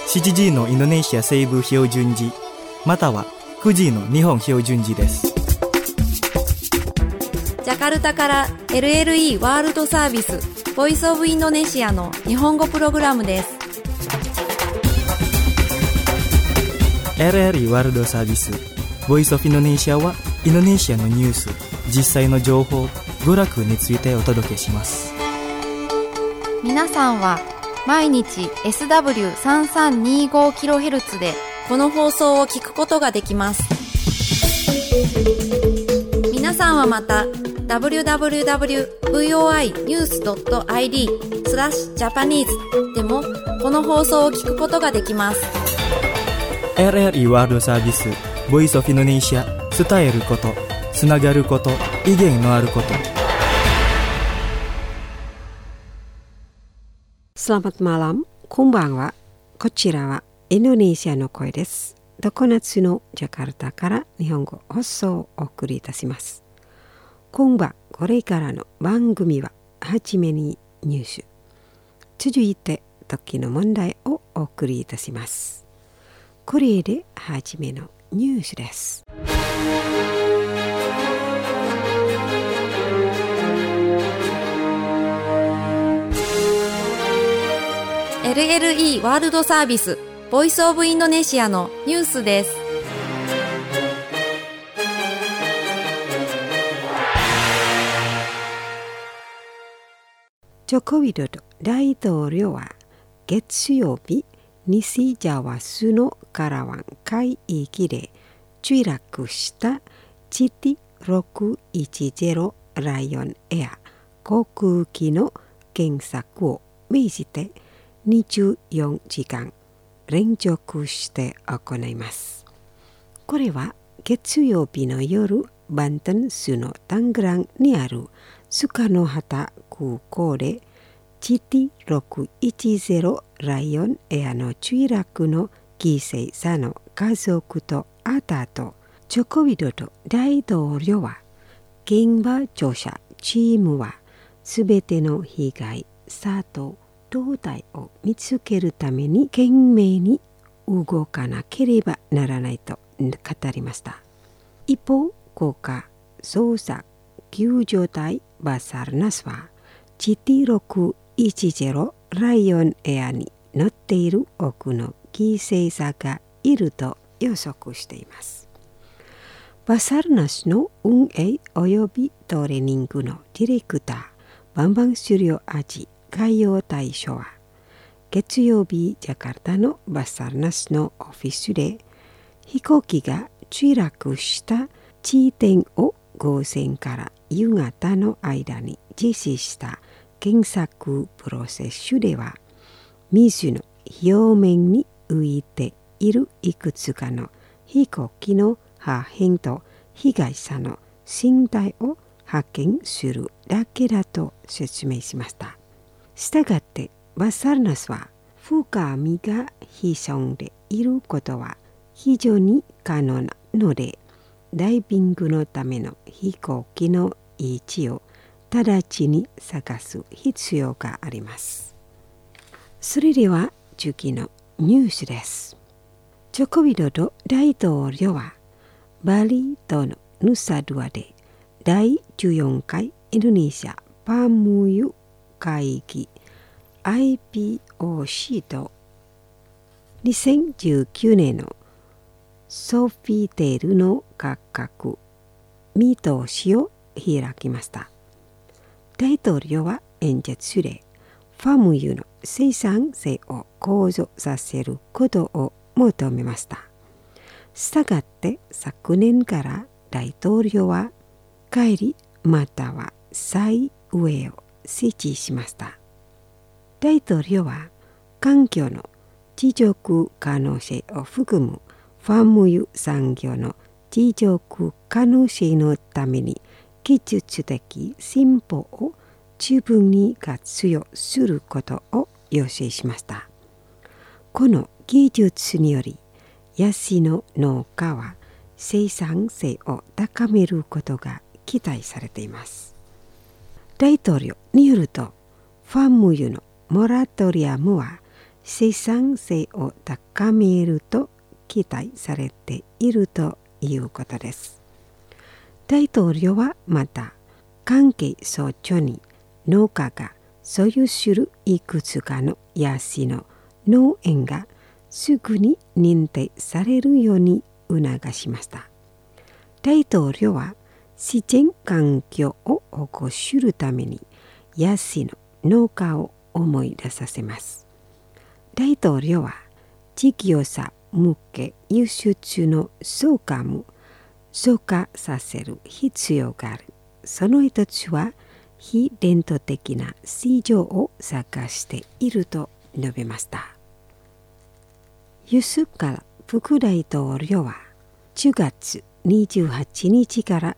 7時のインドネシア西部標準時または9時の日本標準時です。 ジャカルタから LLE ワールドサービスボイスオブインドネシアの日本語プログラムです。 LLE ワールドサービスボイスオブインドネシアはインドネシアのニュース、実際の情報、娯楽についてお届けします。 皆さんは毎日 SW3325kHz でこの放送を聞くことができます。皆さんはまた www.voinews.id/Japanese でもこの放送を聞くことができます。 LLE ワールドサービスボイスオブインドネシア、伝えること、つながること、意見のあること。 Selamat malam、こんばんは。こちらはインドネシアの声です。常夏のジャカルタから日本語放送をお送りいたします。今晩これからの番組ははじめにニュース、続いて時の問題をお送りいたします。これではじめのニュースです。 LLE ワールドサービスボイスオブインドネシアのニュースです。 ジョコウィドド大統領は月曜日、西ジャワ州のカラワン海域で墜落したGT610ライオンエア航空機の検索を命じて24時間連続して行います。これは月曜日の夜、バンタン州のタングランにあるスカノハタ空港で GT610 ライオンエアの墜落の犠牲者の家族と会った後、ジョコウィドド大統領は現場調査チームはすべての被害者と胴体を見つけるために懸命に動かなければならないと語りました。一方、国家捜査救助隊バサルナスは GT610 ライオンエアに乗っている多くの犠牲者がいると予測しています。バサルナスの運営およびトレーニングのディレクターバンバンシュリオアジ海洋大将は月曜日ジャカルタのバサルナスのオフィスで飛行機が墜落した地点を午前から夕方の間に実施した検索プロセスでは水の表面に浮いているいくつかの飛行機の破片と被害者の身体を発見するだけだと説明しました。したがってバサルナスは深みが潜んでいることは非常に可能なので、ダイビングのための飛行機の位置を直ちに探す必要があります。それでは次のニュースです。ジョコウィドド大統領はバリ島のヌサドゥアで第14回インドネシアパーム油会議 IPOC と2019年のソフィテルの価格見通しを開きました。大統領は演説でパーム油の生産性を向上させることを求めました。したがって昨年から大統領は帰りまたは再運営を設置しました。大統領は環境の持続可能性を含むファーム油産業の持続可能性のために技術的進歩を十分に活用することを要請しました。この技術によりヤシの農家は生産性を高めることが期待されています。大統領によると、ファーム油のモラトリアムは生産性を高めると期待されているということです。大統領はまた、関係省庁に農家が所有するいくつかのヤシの農園がすぐに認定されるように促しました。大統領は自然環境を保護するためにヤシの農家を思い出させます。大統領は事業者向け輸出の増加も増加させる必要がある。その一つは非伝統的な市場を探していると述べました。ユスから副大統領は10月28日から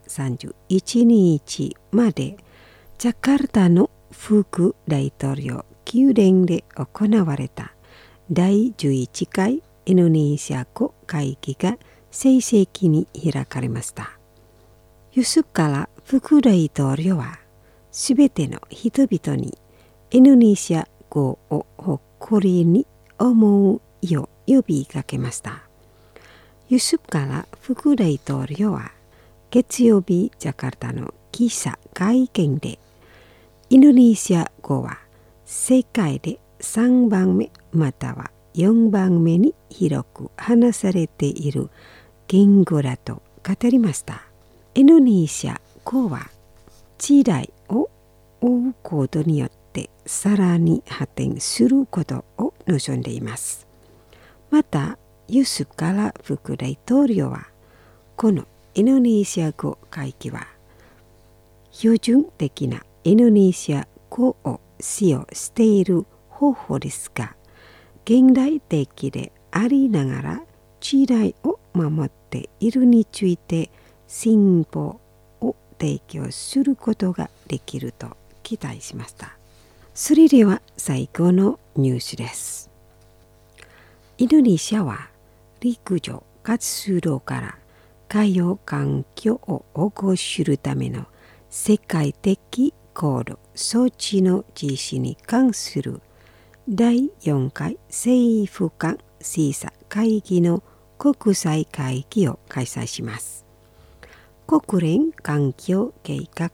31日までジャカルタの副大統領宮殿で行われた第11回インドネシア語会議が正式に開かれました。ユスから副大統領はすべての人々にインドネシア語を誇りに思うよう呼びかけました。ユスから副大統領は月曜日ジャカルタの記者会見で、インドネシア語は世界で3番目または4番目に広く話されている言語だと語りました。インドネシア語は時代を追うことによってさらに発展することを望んでいます。また、ユスから副大統領は、このインドネシア語会議は、標準的なインドネシア語を使用している方法ですが、現代的でありながら時代を守っているについて進歩を提供することができると期待しました。それでは最後のニュースです。インドネシアは陸上活動から海洋環境を保護するための世界的高度装置の実施に関する第4回政府間審査会議の国際会議を開催します。国連環境計画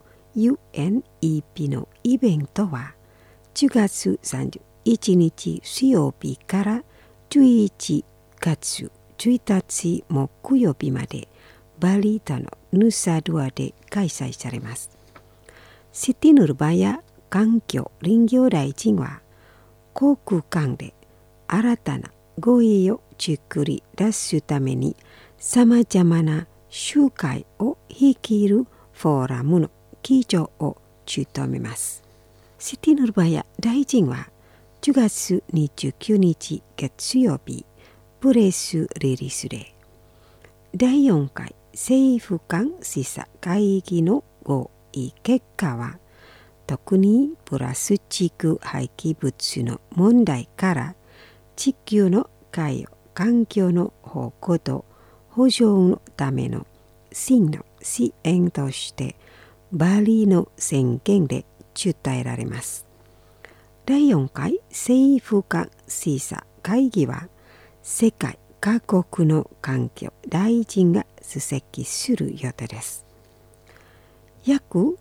UNEP のイベントは10月31日水曜日から11月1日木曜日までバリ島のヌサドゥアで開催されます。シティヌルバヤ環境林業大臣は航空間で新たな語彙を作り出すためにさまざまな集会を率いるフォーラムの議長を務めます。シティヌルバヤ大臣は10月29日月曜日プレスリリースで第4回政府間審査会議の合意結果は特にプラスチック廃棄物の問題から地球の海洋環境の保護と保障のための真の支援としてバリの宣言で伝えられます。第4回政府間審査会議は世界各国の環境大臣が出席する予定です。約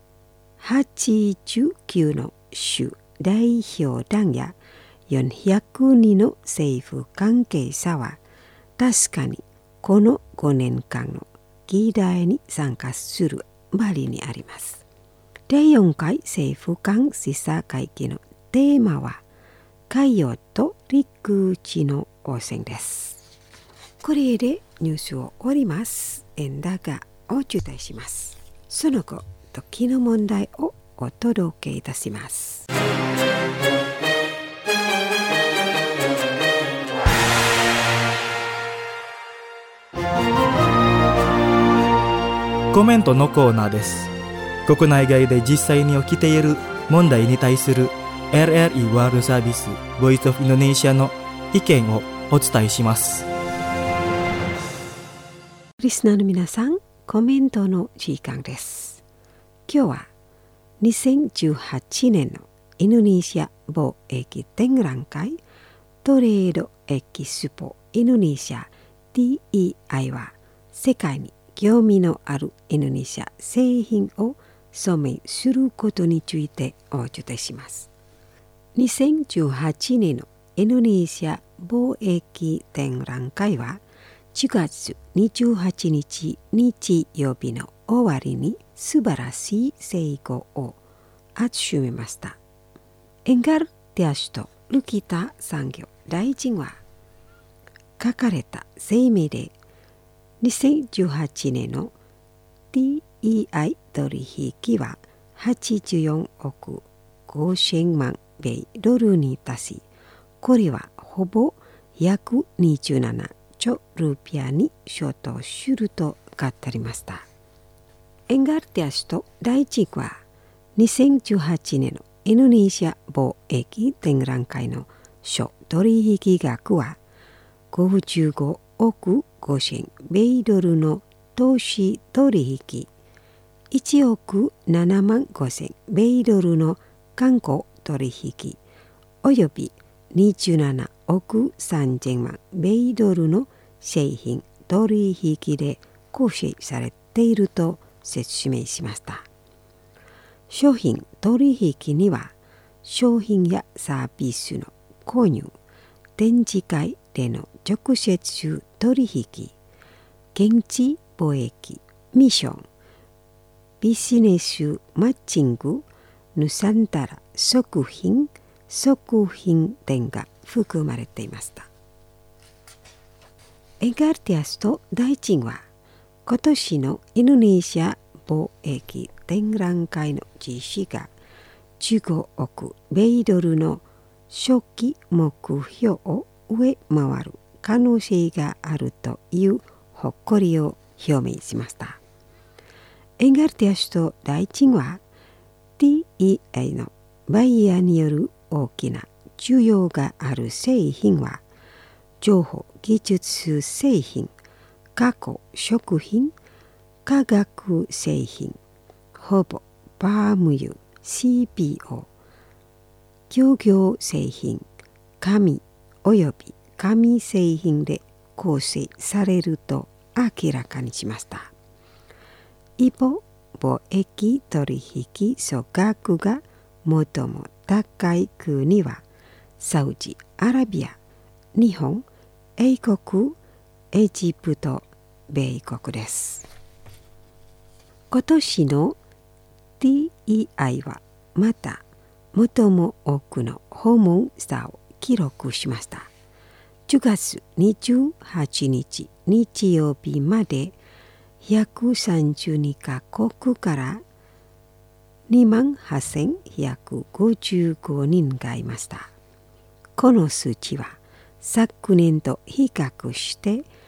89の州代表団や400人の政府関係者は確かにこの5年間の議題に参加するバリにあります。第4回政府間審査会議のテーマは海洋と陸地の汚染です。これでニュースを終わります。エンダがお伝えします。その後、時の問題をお届けいたします。 コメントのコーナーです。国内外で実際に起きている問題に対する RRI ワールドサービス Voice of Indonesia の意見をお伝えします。 リスナーの皆さん、コメントの時間です。今日は2018年のインドネシア貿易展覧会トレードエキスポインドネシア TEI は世界に興味のあるインドネシア製品を署名することについてお伝えします。2018年のインドネシア貿易展覧会は4月28日日曜日の終わりに素晴らしい成功を集めました。エンガルティア氏とルキタ産業大臣は書かれた声明で2018年の TEI 取引は84億5000万米ドルに達し、これはほぼ約27兆ルピアに相当すると語りました。エンガルティア氏と大臣は2018年のインドネシア貿易展覧会の諸取引額は55億5000米ドルの投資取引、1億7万5000米ドルの観光取引、および27億3000万米ドルの製品取引で構成されていると説明しました。商品取引には商品やサービスの購入、展示会での直接取引、現地貿易、ミッション、ビジネスマッチング、ヌサンタラ食品店が含まれていました。エンガルティアスと大臣は今年のインドネシア貿易展覧会の実施が15億米ドルの初期目標を上回る可能性があるという誇りを表明しました。エンガルティア氏と大臣は TEI のバイヤーによる大きな需要がある製品は情報技術製品、加工食品、化学製品、ほぼパーム油、CPO、漁業製品、紙および紙製品で構成されると明らかにしました。一方、貿易取引総額が最も高い国はサウジアラビア、日本、英国、エジプト、米国です。今年の TEI はまた最も多くの訪問者を記録しました。10月28日日曜日まで132カ国から28,155人がいました。この数値は昨年と比較して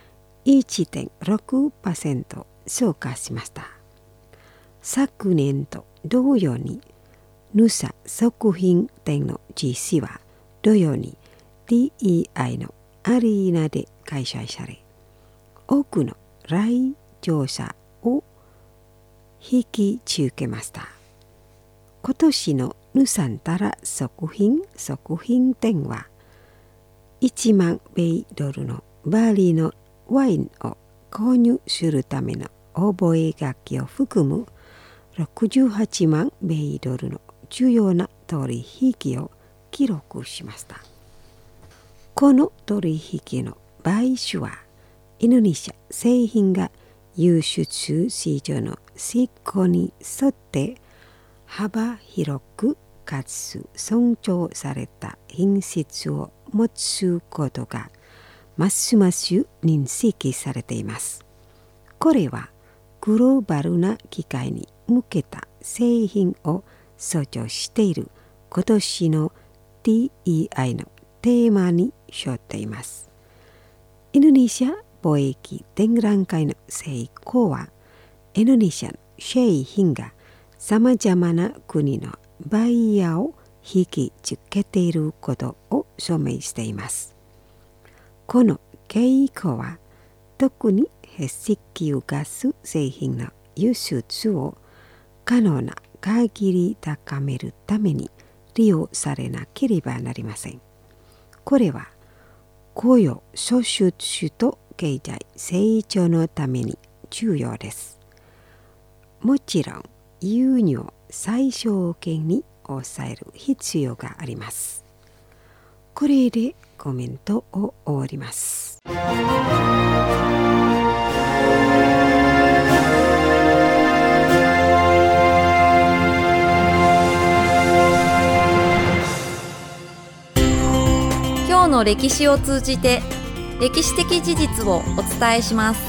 1.6% 増加しました。昨年と同様にヌサ食品店の実施は同様に TEI のアリーナで開催され、多くの来場者を引き受けました。今年のヌサンタラ食品店は1万米ドルのバリのワインを購入するための覚書を含む68万米ドルの重要な取引を記録しました。この取引の倍数はインドネシア製品が輸出市場の施行に沿って幅広くかつ尊重された品質を持つことがますます認識されています。これはグローバルな機会に向けた製品を象徴している今年の TEI のテーマに沿っています。インドネシア貿易展覧会の成功はインドネシアの製品がさまざまな国のバイヤーを引きつけていることを証明しています。この傾向は特に石油ガス製品の輸出を可能な限り高めるために利用されなければなりません。これは雇用創出と経済成長のために重要です。もちろん輸入を最小限に抑える必要があります。これでコメントを終わります。 今日の歴史を通じて歴史的事実をお伝えします。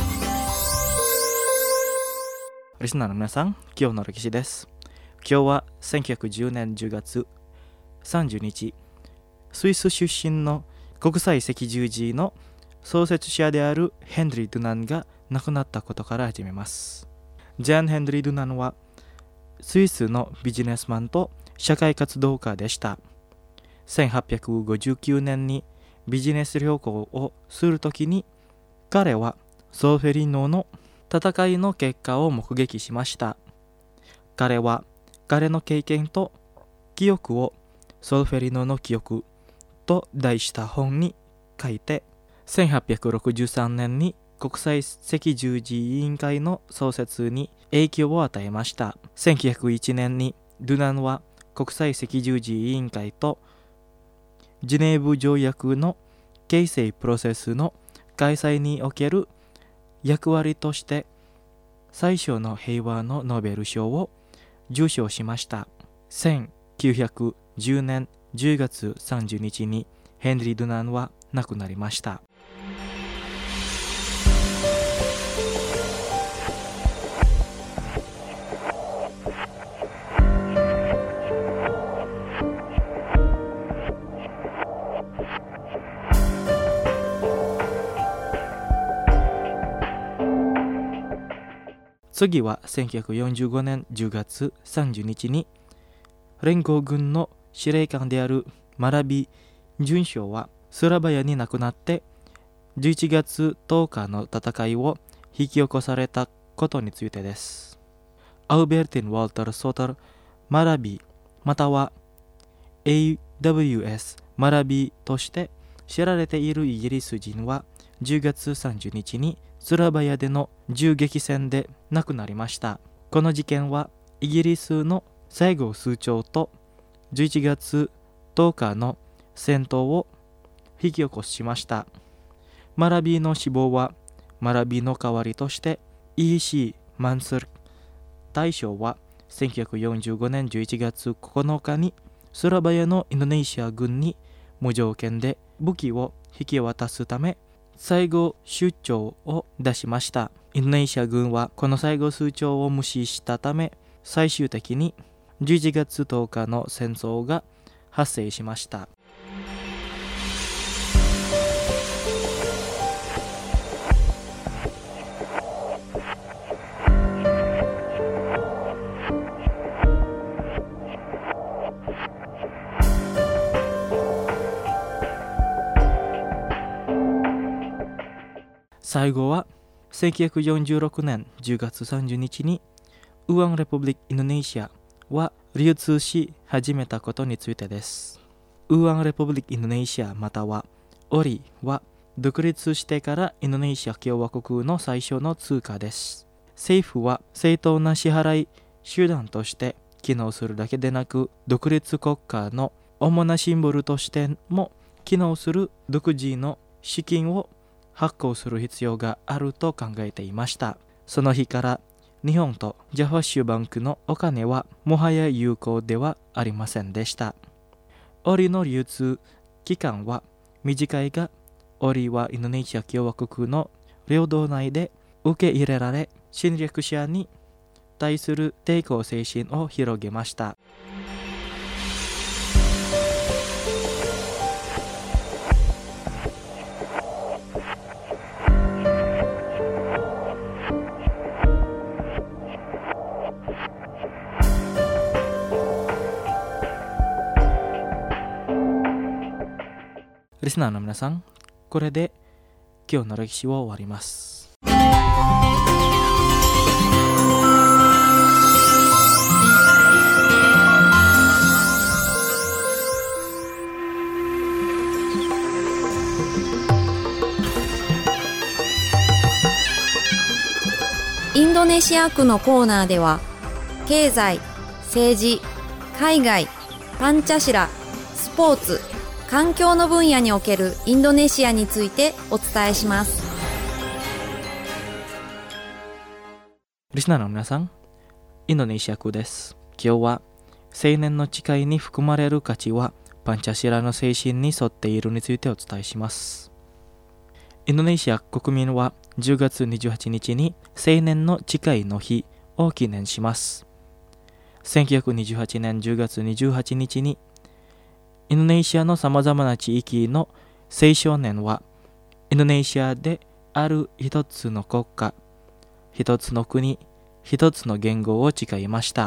リスナーの皆さん、今日の歴史です。今日は1910年10月30日、スイス出身の国際赤十字の創設者であるヘンリー・ドゥナンが亡くなったことから始めます。ジャン・ヘンリー・ドゥナンはスイスのビジネスマンと社会活動家でした。1859年にビジネス旅行をするときに、彼はソーフェリノの戦いの結果を目撃しました。彼は彼の経験と記憶をソーフェリノの記憶と題した本に書いて、1863年に国際赤十字委員会の創設に影響を与えました。1901年にドゥナンは国際赤十字委員会とジュネーブ条約の形成プロセスの開催における役割として最初の平和のノーベル賞を受賞しました。1910年10月30日にヘンリー・ドゥナンは亡くなりました。次は1945年10月30日に連合軍の司令官であるマラビ准将はスラバヤに亡くなって11月10日の戦いを引き起こされたことについてです。アウベルティン・ウォルター・ソタル・マラビまたは AWS マラビとして知られているイギリス人は10月30日にスラバヤでの銃撃戦で亡くなりました。この事件はイギリスの西郷枢長と11月10日の戦闘を引き起こしました。マラビの死亡はマラビの代わりとして E.C. マンスル大将は1945年11月9日にスラバヤのインドネシア軍に無条件で武器を引き渡すため最後出張を出しました。インドネシア軍はこの最後出張を無視したため、最終的に11月10日の戦争が発生しました。最後は1946年10月30日にウアンレプブリックインドネシアは流通し始めたことについてです。ウアンレプブリックインドネシアまたはオリは独立してからインドネシア共和国の最初の通貨です。政府は正当な支払い手段として機能するだけでなく、独立国家の主なシンボルとしても機能する独自の資金を発行する必要があると考えていました。その日から日本とジャワ州バンクのお金はもはや有効ではありませんでした。オリの流通期間は短いが、オリはインドネシア共和国の領土内で受け入れられ、侵略者に対する抵抗精神を広げました。リスナーの皆さん、これで今日の歴史を終わります。 インドネシア区のコーナーでは、経済、政治、海外、パンチャシラ、スポーツ、環境の分野におけるインドネシアについてお伝えします。 リスナーの皆さん、インドネシア区です。今日は青年の誓いに含まれる価値はパンチャシラの精神に沿っているについてお伝えします。インドネシア国民は10月28日に青年の誓いの日を記念します。1928年10月28日にインドネシアのさまざまな地域の青少年はインドネシアである一つの国家、一つの国、一つの言語を誓いました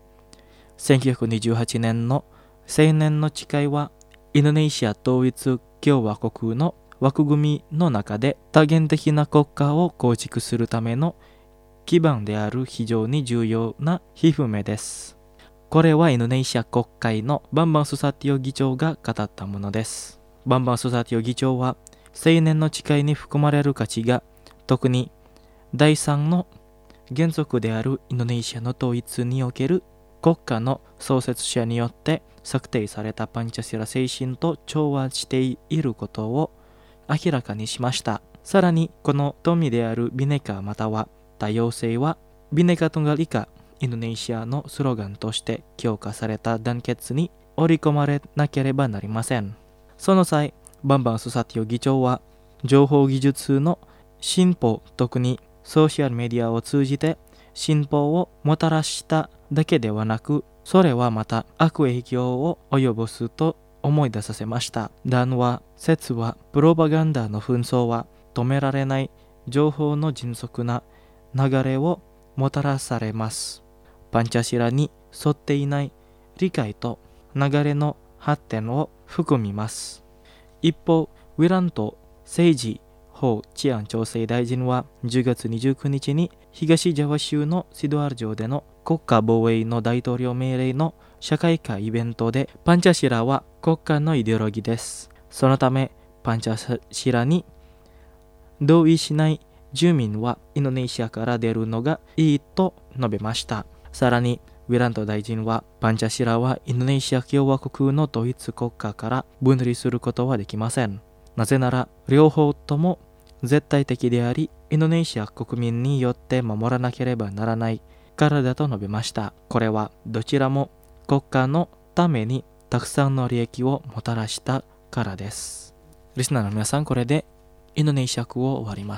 。1928年の青年の誓いはインドネシア統一共和国の枠組みの中で多元的な国家を構築するための基盤である非常に重要な皮膚目です。これはインドネシア国会のバンバン・スサティオ議長が語ったものです。バンバン・スサティオ議長は青年の誓いに含まれる価値が特に第三の原則であるインドネシアの統一における国家の創設者によって策定されたパンチャシラ精神と調和していることを明らかにしました。さらにこの富であるビネカまたは多様性はビネカトンガリカインドネシアのスローガンとして強化された団結に織り込まれなければなりません。その際、バンバン・スサティオ議長は情報技術の進歩、特にソーシャルメディアを通じて進歩をもたらしただけではなく、それはまた悪影響を及ぼすと思い出させました。談話、説話、プロパガンダの紛争は止められない情報の迅速な流れをもたらされます。パンチャシラに沿っていない理解と流れの発展を含みます。一方、ウィラント政治法治安調整大臣は10月29日に東ジャワ州のシドアル城での国家防衛の大統領命令の社会科イベントで、パンチャシラは国家のイデオロギーです。そのためパンチャシラに同意しない住民はインドネシアから出るのがいいと述べました。さらにウィラント大臣はパンチャシラはインドネシア共和国の統一国家から分離することはできません。なぜなら両方とも絶対的であり、インドネシア国民によって守らなければならないからだと述べました。これはどちらも国家のためにたくさんの利益をもたらしたからです。リスナーの皆さん、これでインドネシア語を終わります。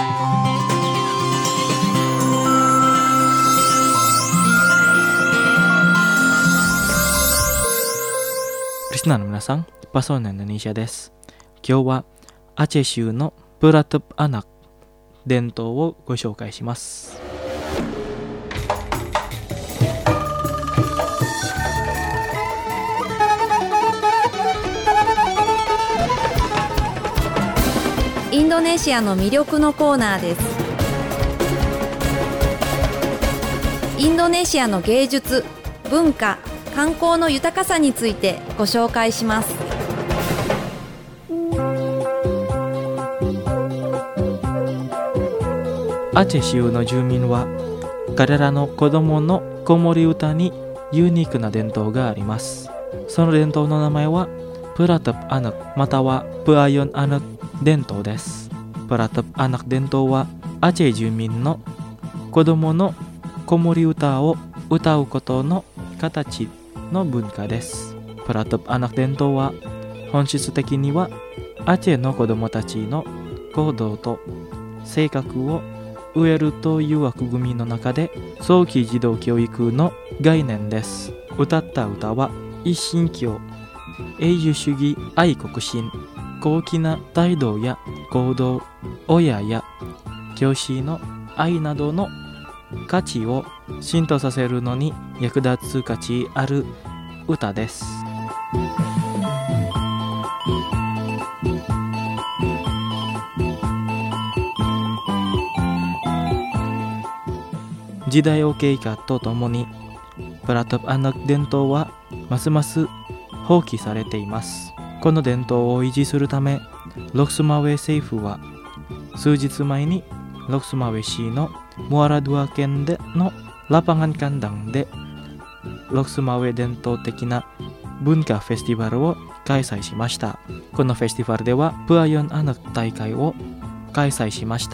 リスナーの皆さん、パソーナインドネシアです。今日はアチェ州のプラトゥプアナク伝統をご紹介します。 インドネシアの魅力のコーナーです。インドネシアの芸術、文化、観光の豊かさについてご紹介します。 アチェ州の住民は彼らの子供の子守歌にユニークな伝統があります。その伝統の名前はプラトゥプアナクまたはプアヨンアナク伝統です。プラトゥプアナク伝統はアチェ住民の子供の子守歌を歌うことの形の文化です。プラトゥプアナク伝統は本質的にはアチェの子供たちの行動と性格を植えるという枠組みの中で早期児童教育の概念です。歌った歌は一神教、英雄主義、愛国心、高貴な態度や行動、親や教師の愛などの価値を浸透させるのに役立つ価値ある歌です。時代を経過とともにプラトゥプアナク伝統はますます放棄されています。この伝統を維持するためロクスマウェ政府は数日前にロクスマウェ市の Muara 2県でのラパンガンカンダンでロクスマウェ伝統的な文化フェスティバルを開催しました。このフェスティバルではプアヨンアナク大会を開催しました。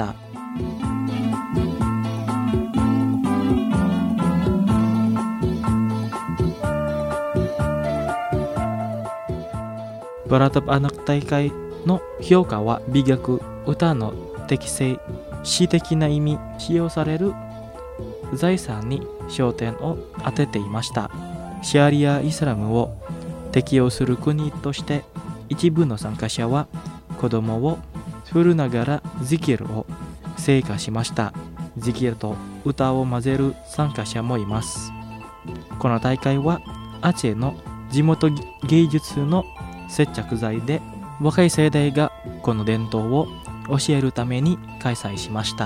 バラタプアナク大会の評価は美学、歌の適正、詩的な意味使用される財産に焦点を当てていました。シャリア・イスラムを適用する国として一部の参加者は子供を振るながらジキルを聖歌しました。ジキルと歌を混ぜる参加者もいます。この大会はアチェの地元芸術の接着剤で若い世代がこの伝統を教えるために開催しました。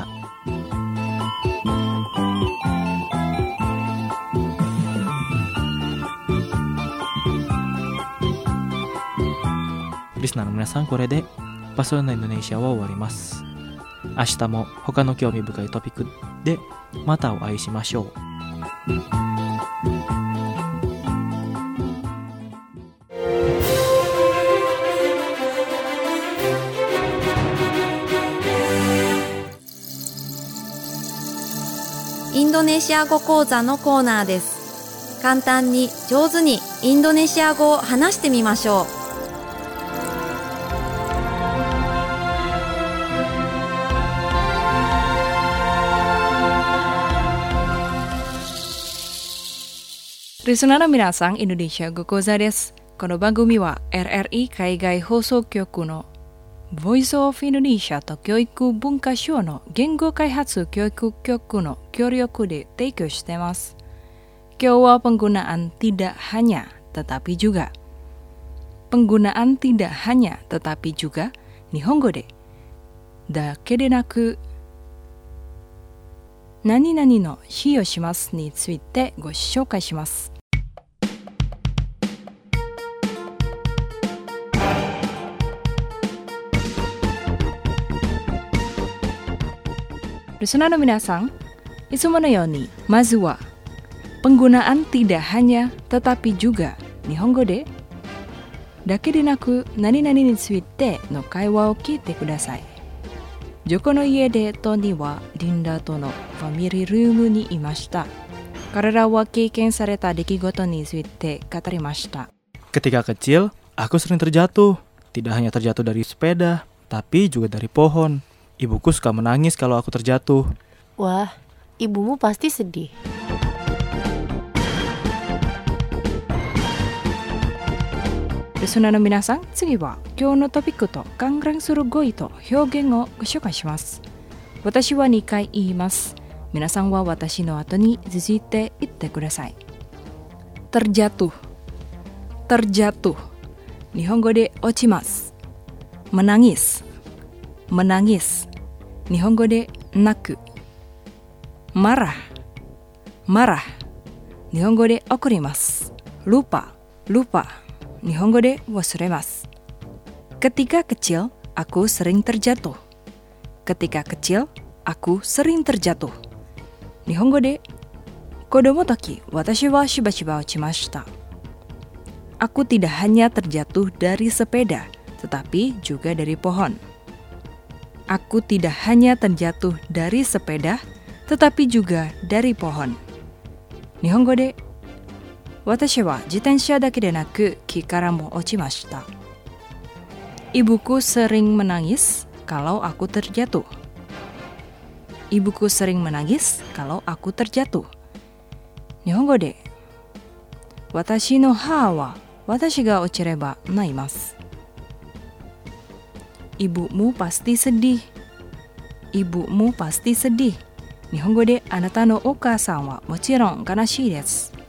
リスナーの皆さん、これでバスロナインドネシアは終わります。明日も他の興味深いトピックでまたお会いしましょう。 インドネシア語講座のコーナーです。簡単に上手にインドネシア語を話してみましょう。 リスナーの皆さん、インドネシア語講座です。この番組は RRI 海外放送局の Voice of Indonesia と教育文化省の言語開発教育局の協力で提供しています。今日はpenggunaan tidak hanya tetapi juga. Penggunaan tidak hanya tetapi juga 日本語でだけでなく何々の使用しますについてご紹介します。リスナーの皆さん、いつものようにまずはpenggunaan tidak hanya tetapi juga 日本語でだけでなく何々についての会話を聞いてください。ジョコの家でトニーはリンダとのファミリールームにいました。彼らは経験された出来事について語りました。 Ketika kecil, aku sering terjatuh. Tidak hanya terjatuh dari sepeda, tapi juga dari pohon. Ibuku suka menangis kalau aku terjatuh. Wah, ibumu pasti sedih. Listenerの皆さん、次は今日のトピックと関連する語彙と表現をご紹介します。私は2回言います。皆さんは私の後に続いて言ってください。terjatuh、terjatuh、日本語で落ちます。menangis、menangis、日本語で泣く。marah、marah、日本語で怒ります。lupa、lupa、日本語で忘れます。Ketika kecil, aku sering terjatuh. Ketika kecil, aku sering terjatuh. 日本語で子供の時、私はしばしば落ちました。Aku tidak hanya terjatuh dari sepeda, tetapi juga dari pohon.Aku tidak hanya terjatuh dari sepeda, tetapi juga dari pohon. 日本語で、私は自転車だけでなく木からも落ちました。Ibuku sering menangis kalau aku terjatuh. Ibuku sering menangis kalau aku terjatuh. 日本語で、私の母は私が落ちれば泣います。Ibumu pasti sedih. Ibumu pasti sedih. 日本語であなたのお母さんはもちろん悲しいです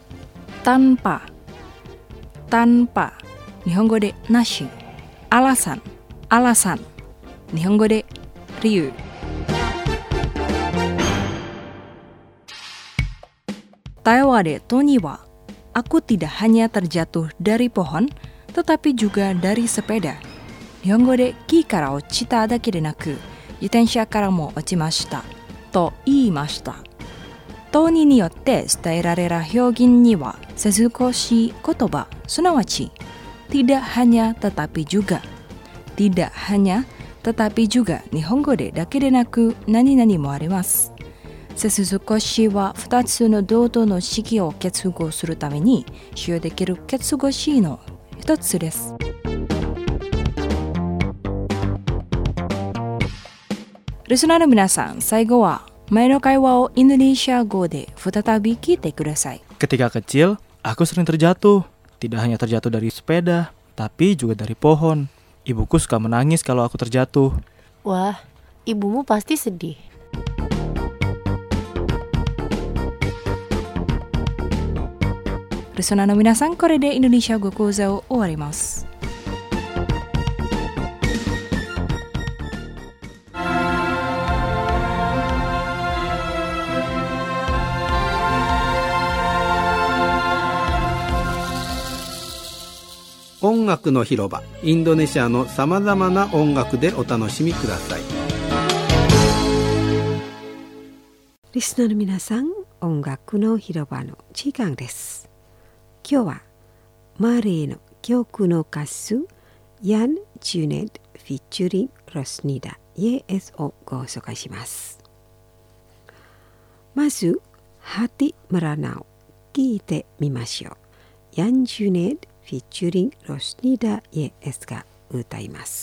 。tanpa、tanpa、日本語でなし。alasan、alasan、日本語で理由。Tawa de Tony wa, aku tidak hanya terjatuh dari pohon, tetapi juga dari sepeda. 日本語で木から落ちただけでなく、自転車からも落ちました。 と言いました。当人によって伝えられる表現にはsesuko shi kotoba, すなわち tidak hanya tetapi juga 日本語でだけでなく何々もあります。sesuko shi は2つの同等の式を結合するために使用できる結合詞の一つです。リスナーの皆さん、最後は前の会話をインドネシア語で再び聞いてください。 Ketika kecil, aku sering terjatuh. Tidak hanya terjatuh dari sepeda, tapi juga dari pohon. Ibuku suka menangis kalau aku terjatuh. Wah, ibumu pasti sedih. Listenerの皆さん、これでインドネシア語講座を終わります。 音楽の広場、インドネシアのさまざまな音楽でお楽しみください。 リスナーの皆さん、音楽の広場の時間です。今日はマレーの曲の歌手ヤン・ジュネッドフィーチュリンロスニダ・イエスをご紹介します。まずハティ・ムラナを聞いてみましょう。ヤン・ジュネッドフィーチュリンロスニダ・イエスが歌います。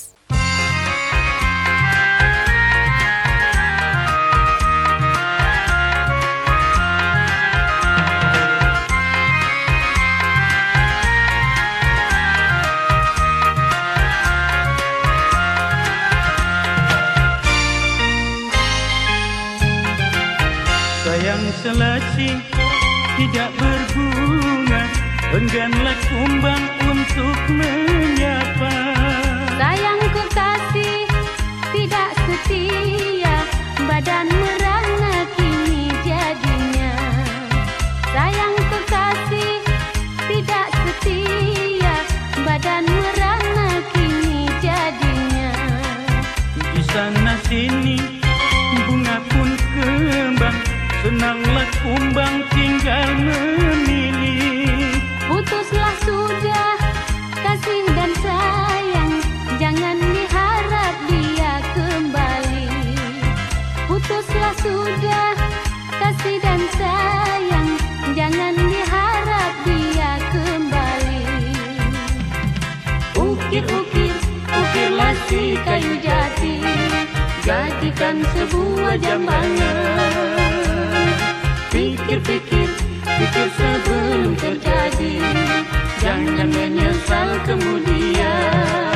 Sayang selasih tidak berbunga, engganlah kumbang untuk menyapa. Sayang kekasih tidak setia, badan merana kini jadinya. Sayang kekasih tidak setia, badan merana kini jadinya. Di sana sini bunga pun kembang, senanglah kumbang tinggal memilih. Putuslah sudah kasih dan sayang, jangan diharap dia kembali. Putuslah sudah kasih dan sayang, jangan diharap dia kembali. Ukir-ukir, ukirlah si kayu jati, jadikan sebuah jambangan. Pikir-pikir, pikir sebelum terjadi, jangan menyesal kemudian.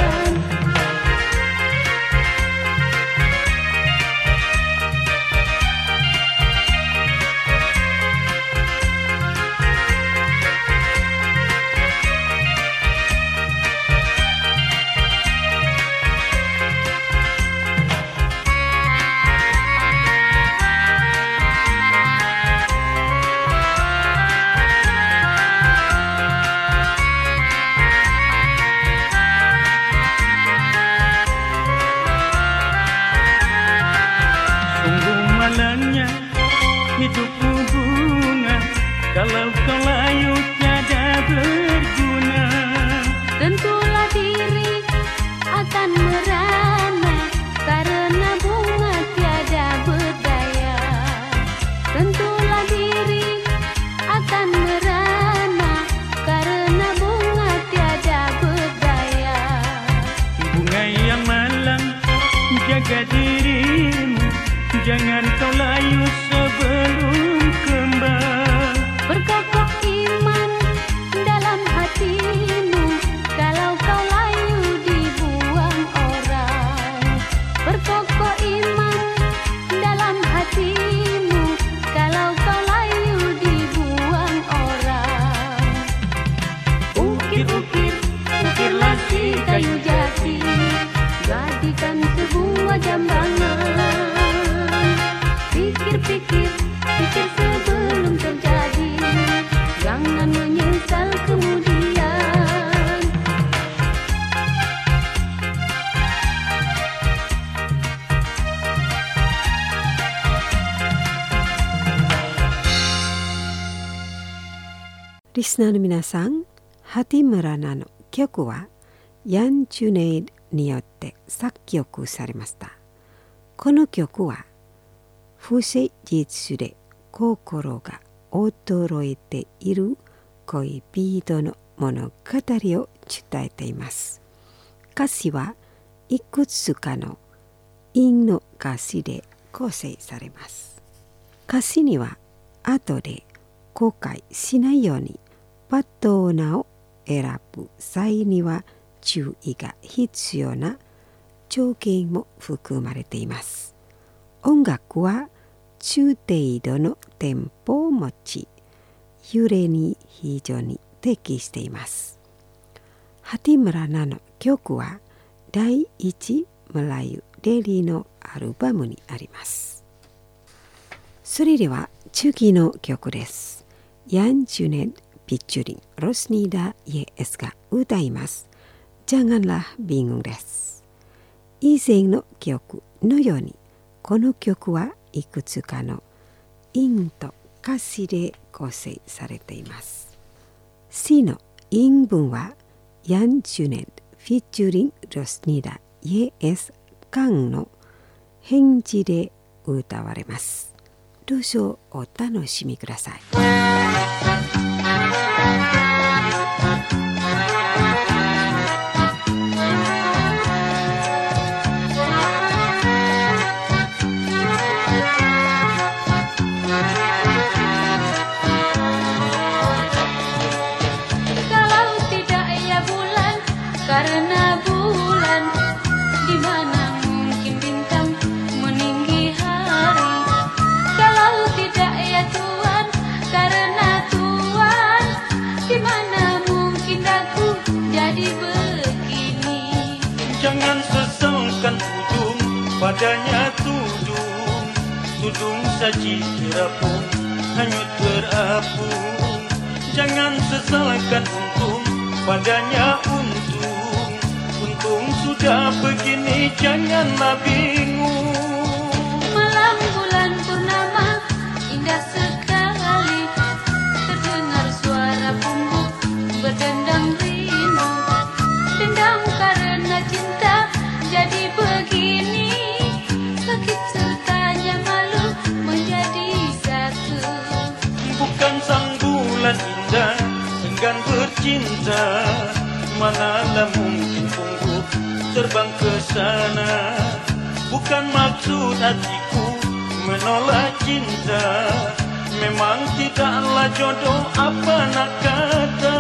Hidupku bunga, kalau kau layu tiada berguna. Tentulah diri akan merana, karena bunga tiada berdaya. Tentulah diri akan merana, karena bunga tiada berdaya. Bunga yang malang, jaga dirimu, jangan kau layu sebelum kembang. Berkokoh iman dalam hatimu, kalau kau layu dibuang orang. Berkokoh iman dalam hatimu, kalau kau layu dibuang orang. Ukir-ukir, ukirlah si kayu jati, jadikan sebuah jambangan. Pikir-pikir, pikir sebelum terjadi, リスナーの皆さん、ハティムラナの曲はヤン・チュネイドによって作曲されました。この曲は不誠実で心が衰えている恋人の物語を伝えています。歌詞はいくつかの韻の歌詞で構成されます。歌詞には後で後悔しないようにパートナーを選ぶ際には注意が必要な条件も含まれています。音楽は中程度のテンポを持ち、揺れに非常に適しています。ハティムラナの曲は第1マラユレリーのアルバムにあります。それでは次の曲です。ヤン・チュネッピッチュリン・ロスニーダ・イエエスが歌います。Janganlah bingungです。以前の曲のように、この曲はいくつかの韻と歌詞で構成されています。C の韻文はヤン・チュネッフィッチュリン・ロスニーダ・イエエス・カンの返事で歌われます。どうぞお楽しみください。 Karena bulan, di mana mungkin bintang meninggi hari. Kalau tidak ya Tuhan, karena Tuhan, di mana mungkin aku jadi begini. Jangan sesalkan ujung, padanya tudung. Tudung saji terapung, hanyut terapung. Jangan sesalkan untung, padanya untung. Untung sudah begini, janganlah bingung. Malam bulan purnama indah sekali, terdengar suara pungguk berdendang rindu. Dendam karena cinta jadi begini, sakit sertanya malu menjadi satu. Bukan sang bulan indah enggan bercinta, manalah mungkin pungguk terbang ke sana. Bukan maksud hatiku menolak cinta, memang tidaklah jodoh apa nak kata.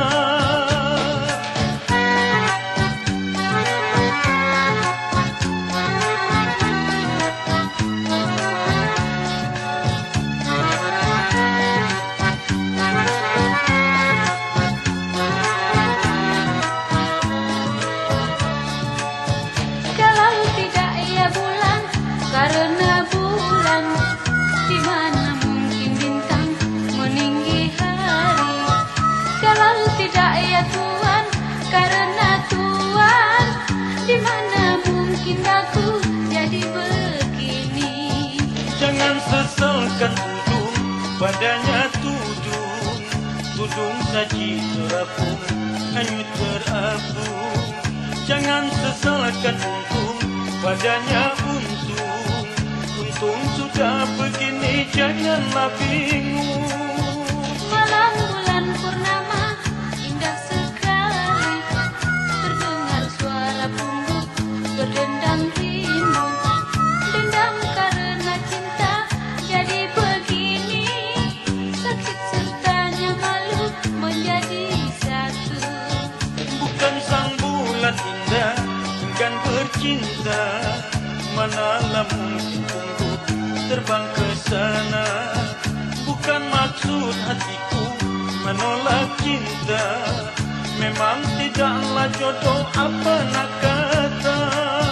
Karena bulan, di mana mungkin bintang meninggi hari. Kalau tidak ya Tuhan, karena Tuhan, di mana mungkin aku jadi begini. Jangan sesalkan ujung, padanya tudung. Tudung saji terapung, hanyut terapung. Jangan sesalkan untung, padanya untung. Untung sudah begini, janganlah bingung. Malam bulan purnama indah sekali, terdengar suara pungguk berdendang rindu. Dendam karena cinta jadi begini, sakit sertanya malu menjadi satu. Bukan sang bulan indah enggan bercinta, manalah mungkin pungguk terbang ke sana. Bukan maksud hatiku menolak cinta, memang tidaklah jodoh apa nak kata.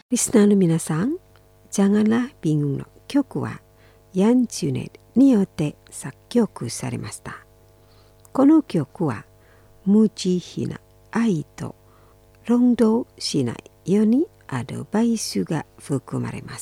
リスナーの皆さん、janganlah bingungの曲はヤン・チュネルによって作曲されました。この曲は無慈悲な愛と論道しないようにアドバイスが含まれます。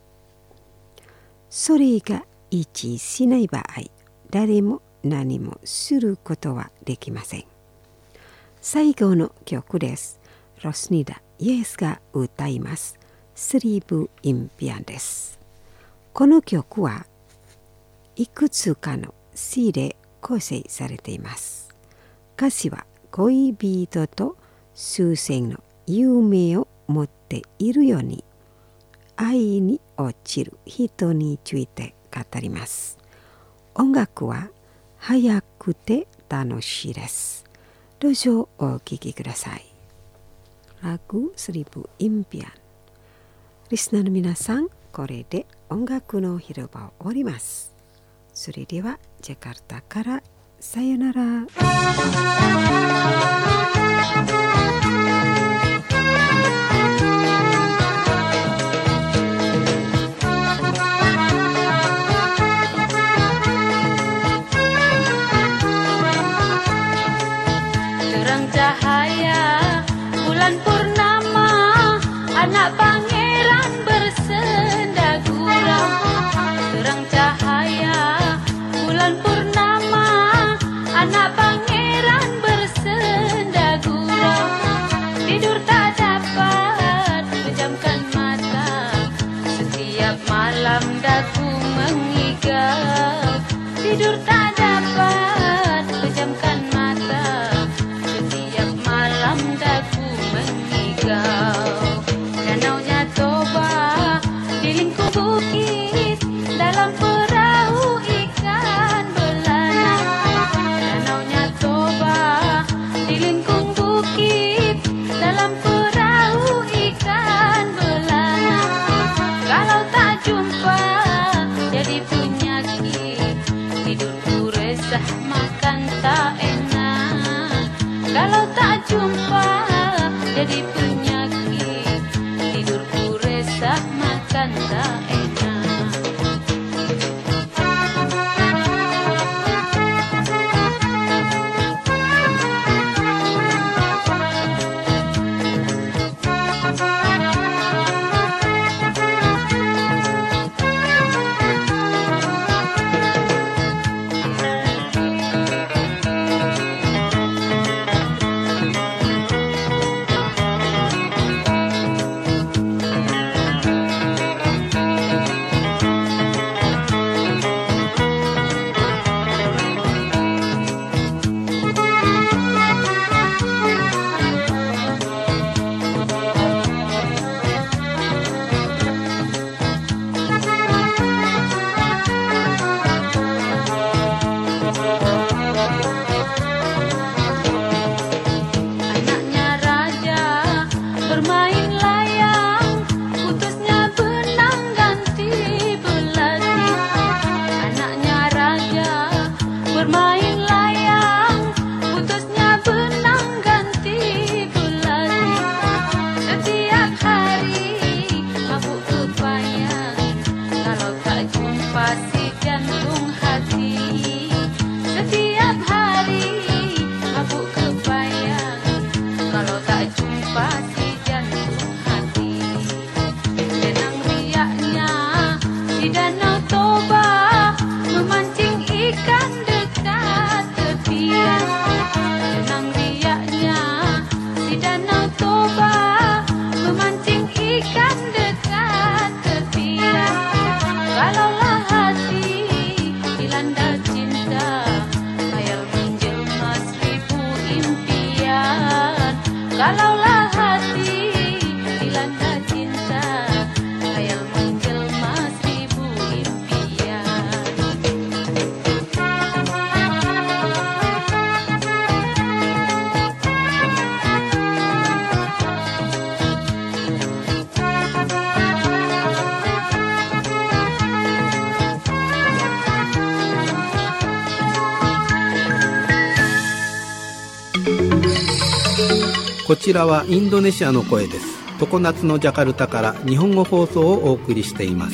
それが一致しない場合、誰も何もすることはできません。最後の曲です。ロスニダ・イエスが歌います。Seribu Impianです。この曲はいくつかの詩で構成されています。歌詞は恋人と数千の夢を持っているように愛に落ちる人について語ります。音楽は速くて楽しいです。どうぞお聴きください。lagu Seribu Impian。リスナーの皆さん、これで音楽の広場を終わります。それではジャカルタからさよなら。 Terang cahaya bulan purnama, anak pangeran bersenda gurau. Terang cahaya bulan purnama, anak pangeran bersenda gurau. Tidur tak dapat pejamkan mata, setiap malam daku mengigau. Tidur tak dapat pejamkan mata, setiap malam daku mengigau. Danaunya Toba di lingkup bukit, dalam perahu ikan belana. Danaunya Toba di lingkup bukit, dalam perahu ikan belana. Kalau tak jumpa jadi penyakit, tidurku resah makan tak enak. Kalau tak jumpa jadi penyakit, tidurku resah makan tak enak. Anaknya raja bermain layang, putusnya benang ganti belati. Anaknya raja bermain layang, putusnya benang ganti belati. Setiap hari mabuk kepayang, kalau tak jumpa si jantung hati. Setiap hari mabuk kepayang, kalau tak jumpa si jantung hati. Denang riaknya di danau Toba, memancing ikan dekat tepian. Denang riaknya di danau Toba, memancing ikan dekat tepian. Kalaulah hati dilanda cinta, khayal menjelma seribu impian. Kalaulah hati dilanda cinta, khayal menjelma seribu impian. こちらはインドネシアの声です。 常夏のジャカルタから日本語放送をお送りしています。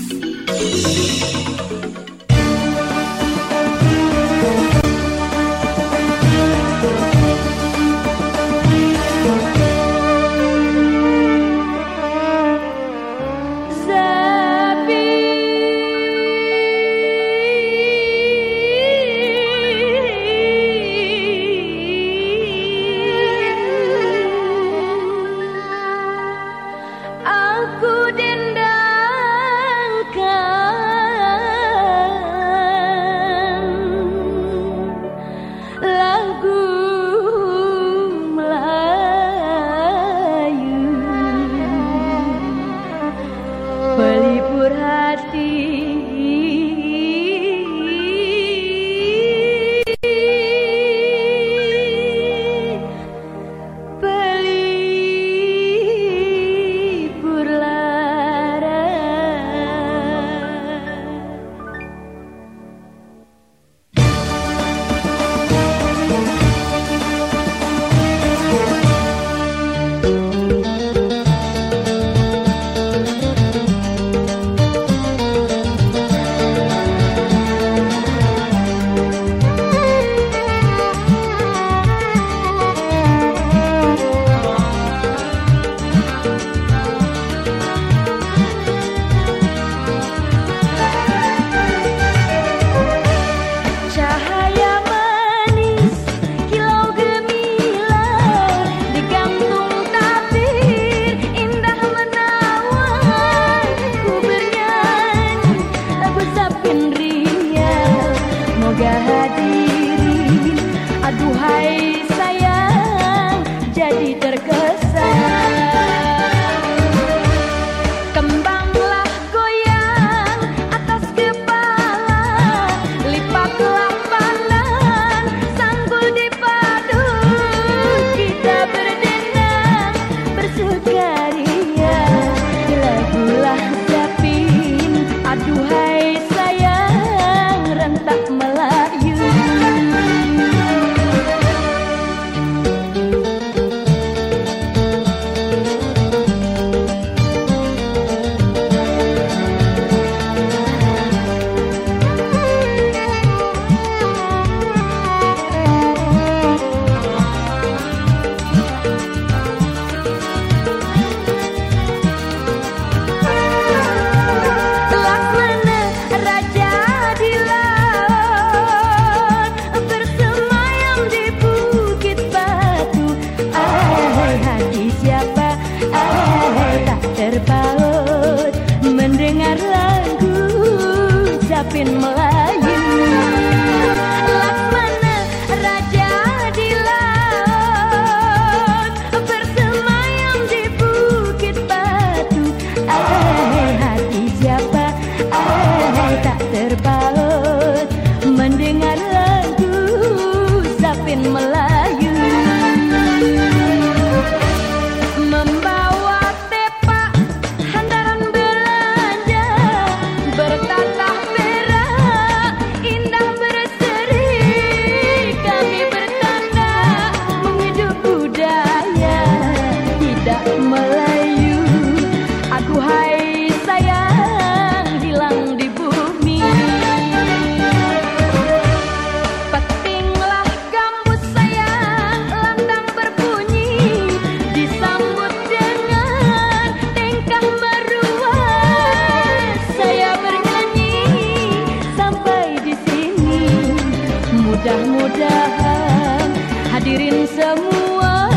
Mudah-mudahan hadirin semua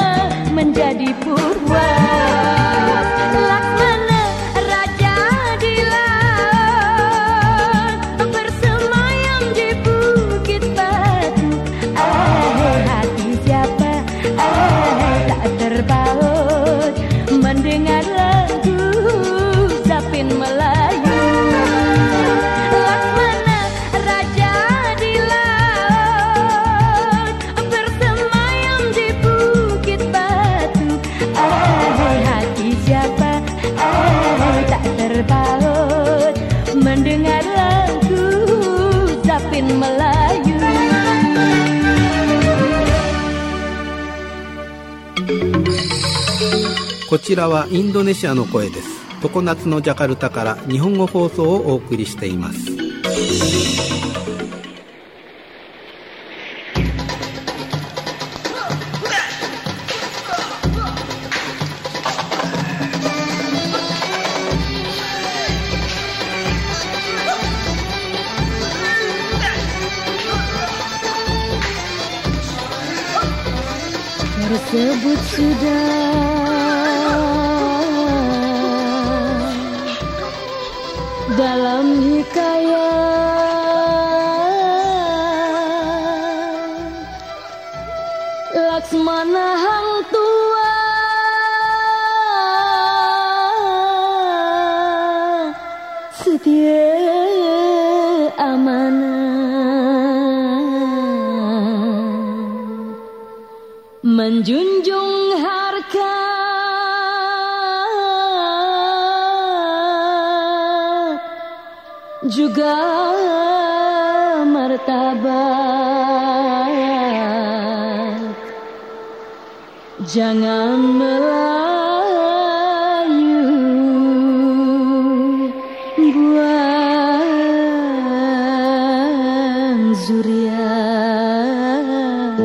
menjadi purwa. Laksana raja di laut bersemayam di bukit batu. Hati siapa tak terpaut mendengar lagu Zapin Melayu. Laksana raja di laut bersemayam di bukit batu. こちらはインドネシアの声です。常夏のジャカルタから日本語放送をお送りしています。 Tersebut sudah dalam hikayat Laksmana hang tua setia amanah menjunjung harkat juga martabat, jangan melayu buang zuriat.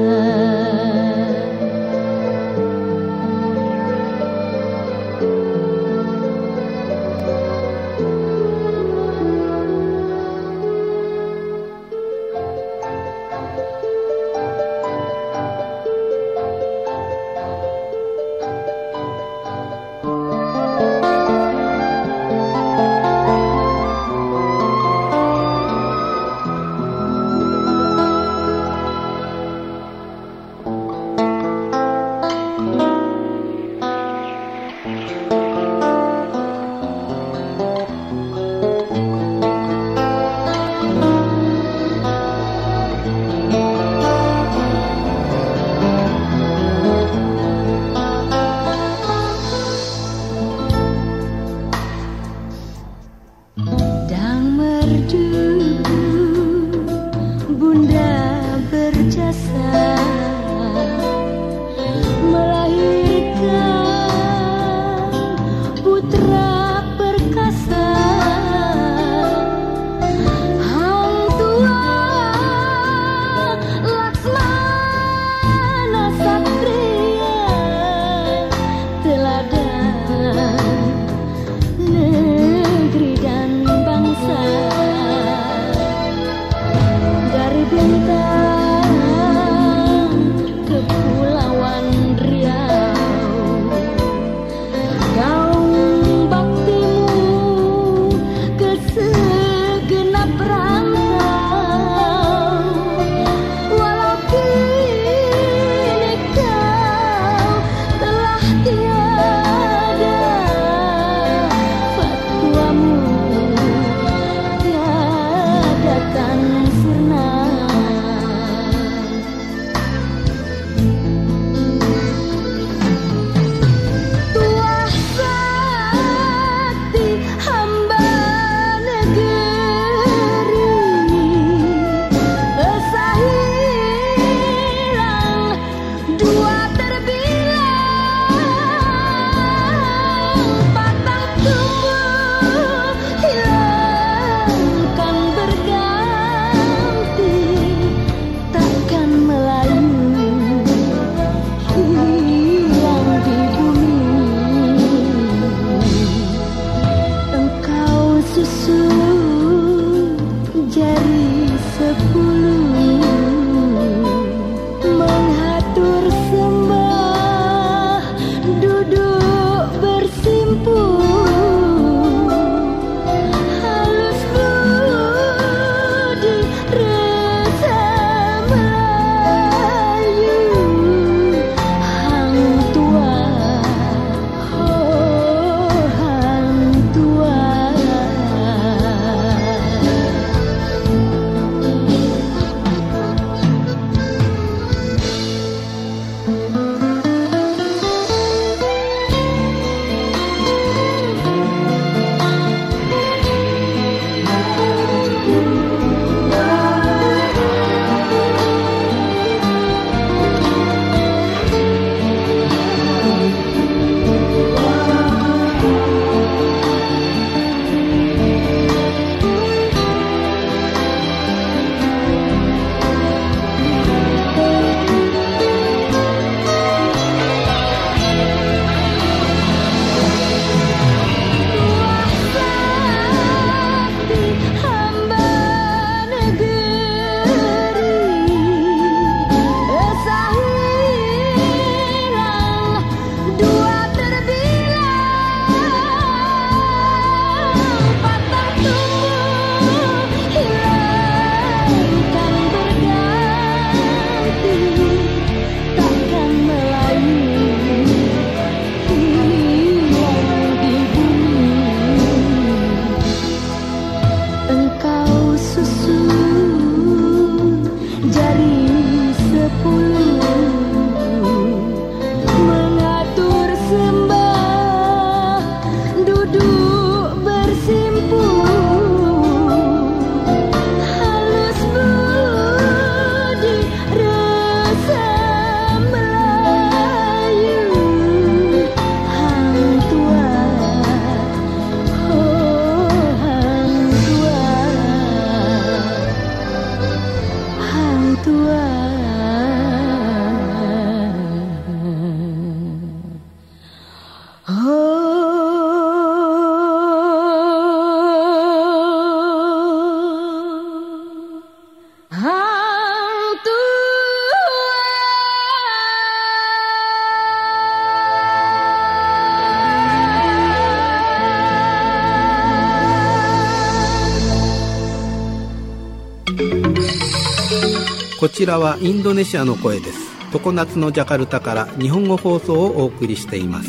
こちらはインドネシアの声です。常夏のジャカルタから日本語放送をお送りしています。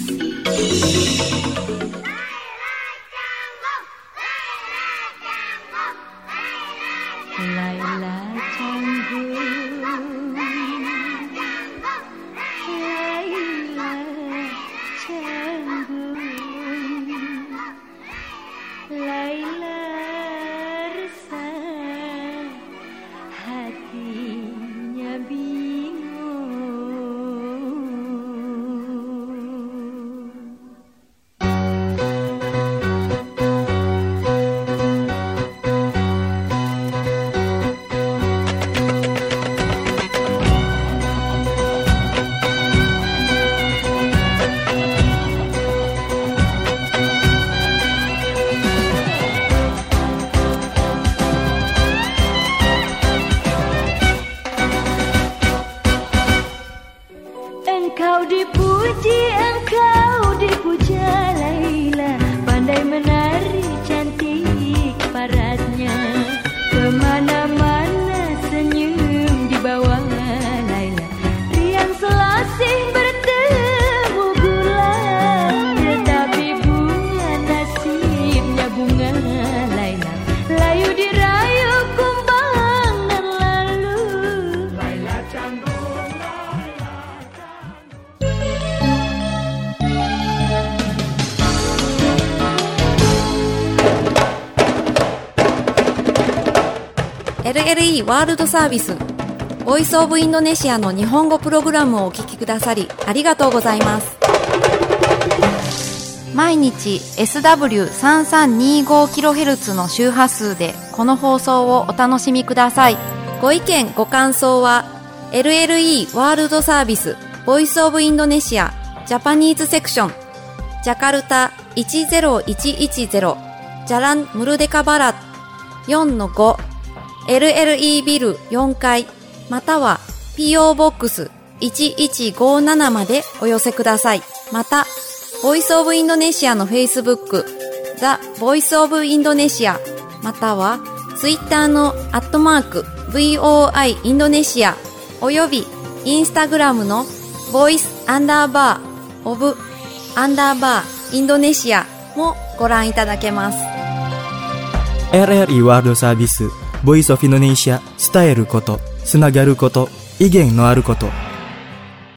LLE ワールドサービスボイスオブインドネシアの日本語プログラムをお聞きくださりありがとうございます。毎日 SW3325kHz の周波数でこの放送をお楽しみください。ご意見ご感想は LLE ワールドサービスボイスオブインドネシアジャパニーズセクションジャカルタ10110ジャランムルデカバラ 4-5 LLE ビル4階または PO ボックス1157までお寄せください。またボイスオブインドネシアの Facebook ザ・ボイスオブインドネシアまたは Twitter の@VOI インドネシアおよびインスタグラムの Voice_オブインドネシアもご覧いただけます。 RRI ワールドサービスボイスオフインドネシア伝えることつながること威厳のあること